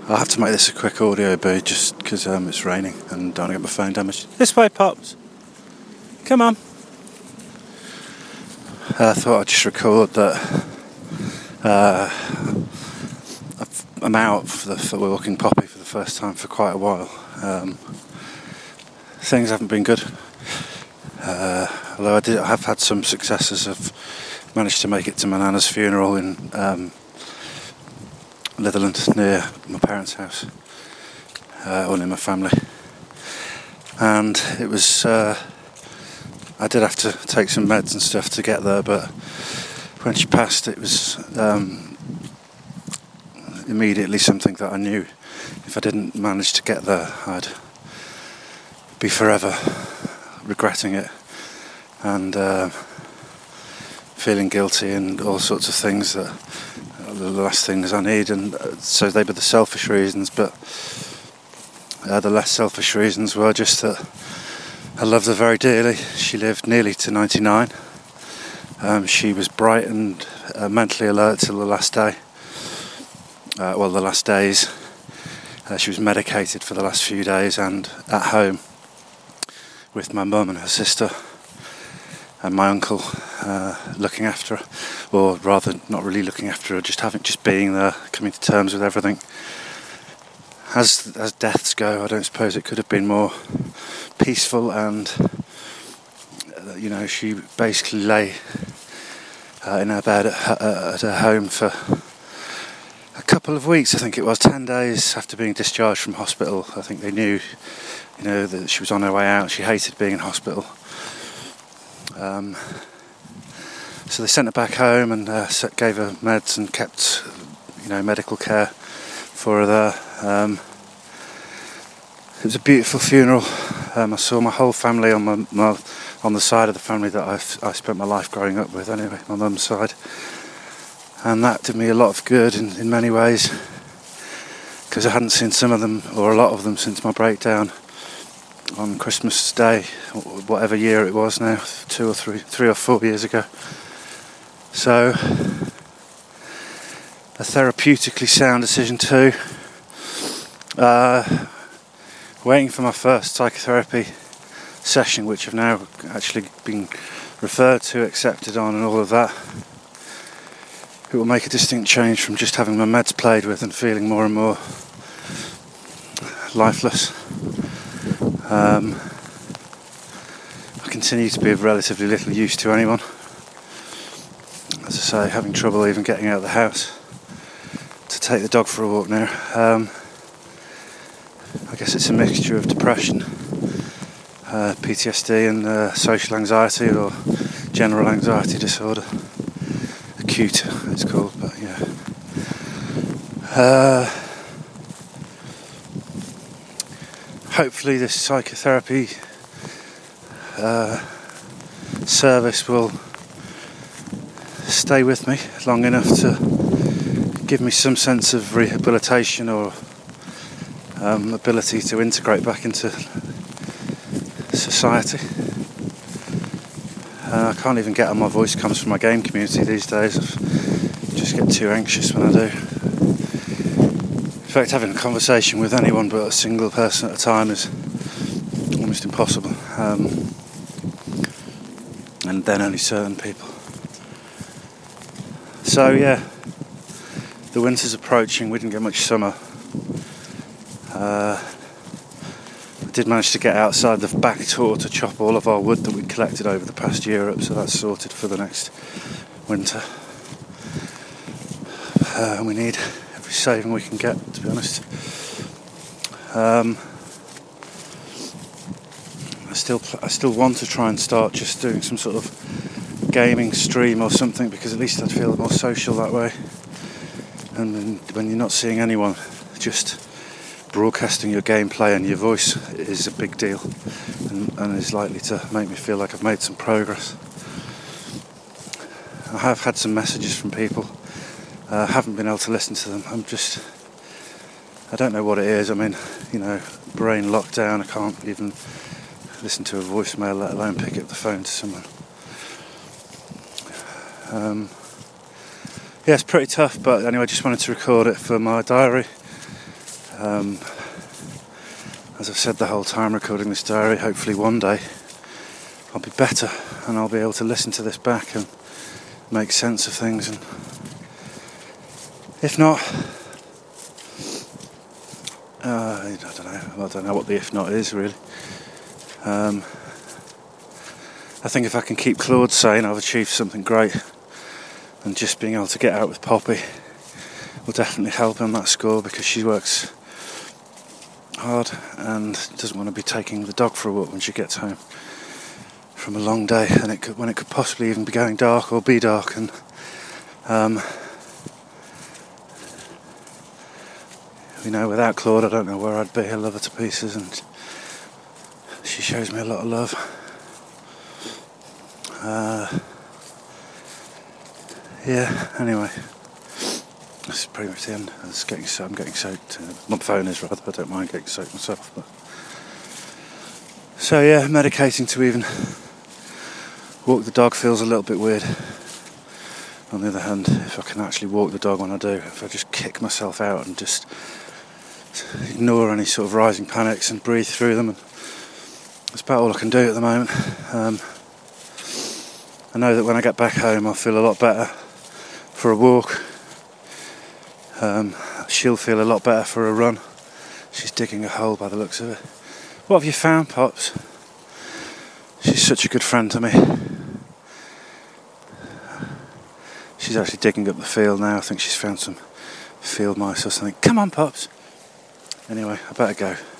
I'll have to make this a quick audio boo just because it's raining and don't want to get my phone damaged. This way, Pops. Come on. I thought I'd just record that I'm out for Walking Poppy for the first time for quite a while. Things haven't been good. Although I have had some successes. I've managed to make it to my nana's funeral in Litherland, near my parents' house, or near my family. And it was, I did have to take some meds and stuff to get there, but when she passed, it was immediately something that I knew if I didn't manage to get there, I'd be forever regretting it and feeling guilty and all sorts of things that the last things I need. And so they were the selfish reasons, but the less selfish reasons were just that I loved her very dearly. She lived nearly to 99. She was bright and mentally alert till the last day. The last days. She was medicated for the last few days and at home with my mum and her sister and my uncle looking after her, or rather not really looking after her, just being there, coming to terms with everything. As deaths go, I don't suppose it could have been more peaceful, and she basically lay in her bed at her home for a couple of weeks. I think it was 10 days after being discharged from hospital. I think they knew, that she was on her way out. She hated being in hospital. So they sent her back home and gave her meds and kept, medical care for her there. It was a beautiful funeral. I saw my whole family on on the side of the family that I spent my life growing up with. Anyway, my mum's side, and that did me a lot of good in many ways, because I hadn't seen some of them or a lot of them since my breakdown on Christmas Day, whatever year it was now, 3 or 4 years ago. So, a therapeutically sound decision too. Waiting for my first psychotherapy session, which I've now actually been referred to, accepted on and all of that. It will make a distinct change from just having my meds played with and feeling more and more lifeless. I continue to be of relatively little use to anyone. As I say, having trouble even getting out of the house to take the dog for a walk now. I guess it's a mixture of depression, PTSD and social anxiety or general anxiety disorder. Acute, it's called, but yeah. Hopefully this psychotherapy service will stay with me long enough to give me some sense of rehabilitation or ability to integrate back into society. I can't even get on my voice comes from my game community these days. I just get too anxious when I do. In fact, having a conversation with anyone but a single person at a time is almost impossible. And then only certain people. So yeah, the winter's approaching. We didn't get much summer. I did manage to get outside the back door to chop all of our wood that we'd collected over the past year up, so that's sorted for the next winter. We need every saving we can get, to be honest. I still want to try and start just doing some sort of gaming stream or something, because at least I'd feel more social that way. And when you're not seeing anyone, just broadcasting your gameplay and your voice is a big deal, and is likely to make me feel like I've made some progress. I have had some messages from people. I haven't been able to listen to them. I don't know what it is. I mean, brain lockdown. I can't even listen to a voicemail, let alone pick up the phone to someone. It's pretty tough, but anyway, I just wanted to record it for my diary. As I've said the whole time recording this diary, hopefully one day I'll be better and I'll be able to listen to this back and make sense of things, and if not, I don't know what the if not is really. I think if I can keep Claude sane, I've achieved something great, and just being able to get out with Poppy will definitely help on that score, because she works hard and doesn't want to be taking the dog for a walk when she gets home from a long day, and when it could possibly even be going dark or be dark. And without Claude, I don't know where I'd be. I love her to pieces, and she shows me a lot of love. Anyway, this is pretty much the end. I'm getting soaked. My phone is, rather. I don't mind getting soaked myself. But so yeah, medicating to even walk the dog feels a little bit weird. On the other hand, if I can actually walk the dog when I do, if I just kick myself out and just ignore any sort of rising panics and breathe through them, and that's about all I can do at the moment. I know that when I get back home I'll feel a lot better for a walk. She'll feel a lot better for a run. She's digging a hole by the looks of it. What have you found, Pops? She's such a good friend to me. She's actually digging up the field now. I think she's found some field mice or something. Come on, Pops. Anyway, I better go.